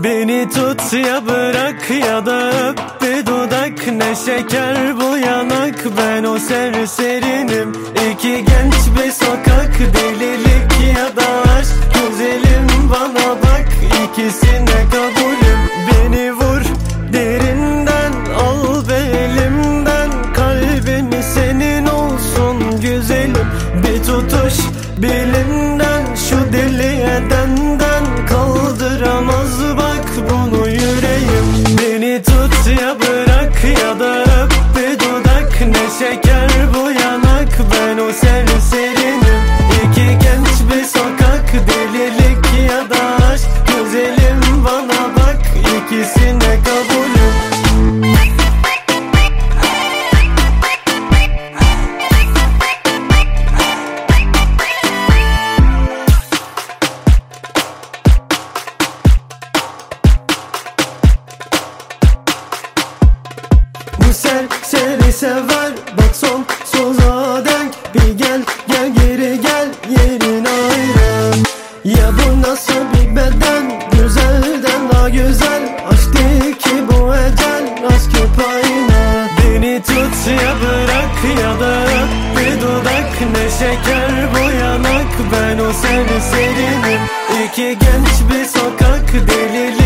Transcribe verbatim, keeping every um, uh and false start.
Beni tut ya bırak ya da öp bir dudak. Ne şeker bu yanak, ben o serserinim. İki genç bir sokak, delilik ya da aşk. Güzelim bana bak, ikisine kabulüm. Beni vur derinden, al be elimden. Kalbim senin olsun güzelim. Bir tutuş belinden, şu deli edenden. Kaldıramaz bak bunu yüreğim. Beni tut ya bırak ya da öp bir dudak. Ne şeker bu yanak, ben o serserinim. İki genç bir sokak, delilik ya da aşk. Güzelim bana bak, ikisine kabulüm. Bu serseri sever, bak son soza denk. Bir gel gel geri gel, yerin ayrı. Ya bu nasıl bir beden, güzelden daha güzel. Aşk değil ki bu ecel, aşk hep aynı. Beni tut ya bırak ya da öp bir dudak. Ne şeker bu yanak, ben o serserinim. İki genç bir sokak, delilik